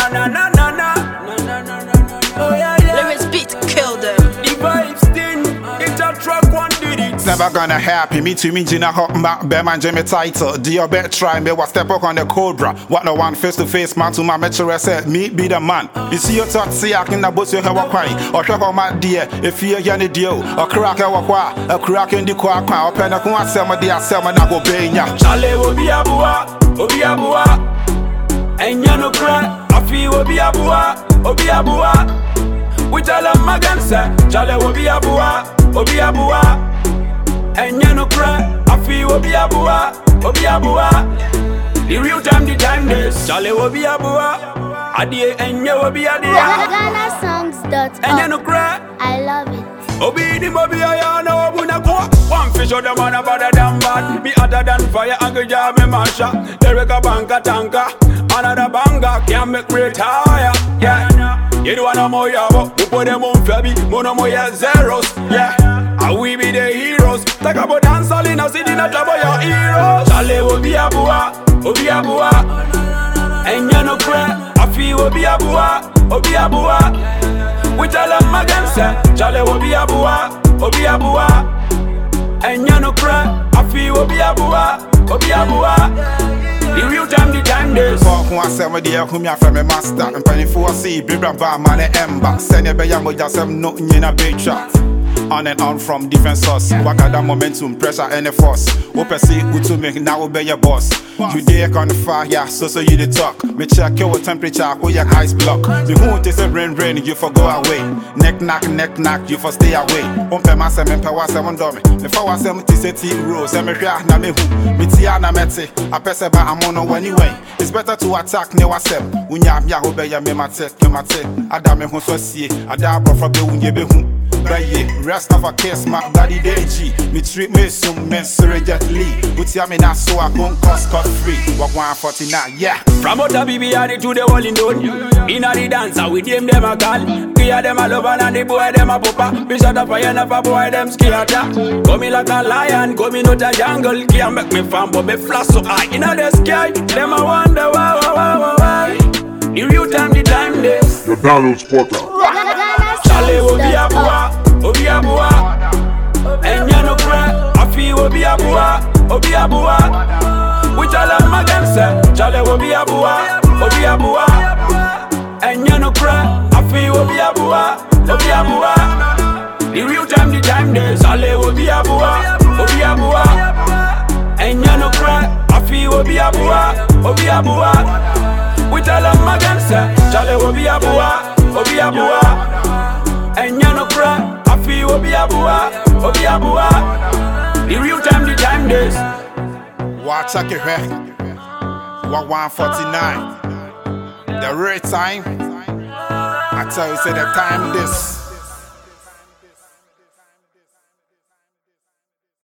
na na na na na na na na na. Oh yeah yeah. Lyrics beat kill them. The vibes thing, it's a track one did it. It's never gonna happen. Me too, me Gina Hot Mac, Bearman Jimmy title. Do your bet try me, what step up on the Cobra. What no one face to face, man to my metro said, me be the man. You see your thought, see I can bust your hair quite. Or check on my dear, if you're any deal. Or crack a crack in the quack, or pen a quack, summer dear, summer, I go pay ya. Charlie will be a boa, Obi a boa. And you no cry, I feel will be a boa, Obi a boa. We tell them again, sir, Charlie will be a boa, Obi a boa. And you no cry, I feel will be a boa, Obi a boa. The real time, the time days, Charlie will be a boa. Adie and you will be a dear. GhanaSongs.org. And you no cry, I love it. Obi the Bobby, I know Buna go. One fish out the man better than bad. Be hotter than fire and good job, me masha. Derek a banka tanka, another banga can't make me retire. Yeah, you don't wanna more yabo. You put them on Fabi, mono more zeros. Yeah, and we be the heroes. Talk about dance all in a city, not about your heroes. Charlie will be a boa, Obi a boa. And you no cry, I feel will be a boa, Obi a boa. We tell them again, sir, Charlie will be a boa, Obi a boa. And you no cry, I feel will be a boa, Obi a boa. The real time, the time days. Walk one seven dear, whom you from a master. And penny for see, Bibra Bar man and Ember. Send a bayan just have no in a big shot. On and on from different source. Wakada momentum, pressure and a force. Open see who to make now obey your boss. You dare on the fire, so you the talk. Me check your temperature, who your ice block. The who is a rain, you for go away. Neck knock, you for stay away. Umpe my seven power seven dummy. If I was 70 rows, I'm a na me who. Me tiana mete, a peseba amono anyway. It's better to attack ne wasem. Unya ya obey ya me mate, Adame who so see, Adabro from the unye who. Rest of a case, my body DG. Me treat me some men surrogately. But ya me not so I can't cost cut free. Walk 149, yeah. From out of BBR to the wall in done. In a the dancer, we them a call. Clear them a love and the boy them a papa. Be shut up fire and a boy them scared. Come me like a lion, come me not a jungle. Can't make me fan, but me flash so high in the sky. Them a wonder why. The real time, the time days. The download spotter. Charlie will be a boa, Obi a boa. And you no cry, I feel will be a boa, Obi a boa. We tell them again, sir, Charlie will be a boa, Obi a boa. And you no cry, I feel will be a boa, Obi a boa. The real time, the time days, Charlie will be a boa, Obi a boa. And you no cry, I feel will be a boa, Obi a boa. We tell them again, sir, Charlie will be a boa, Obi a boa. And you no cry, I feel Obi a boa, Obi a boa. The real time, the time days. Watch out your head. 149. The real time. I tell you, say the time this.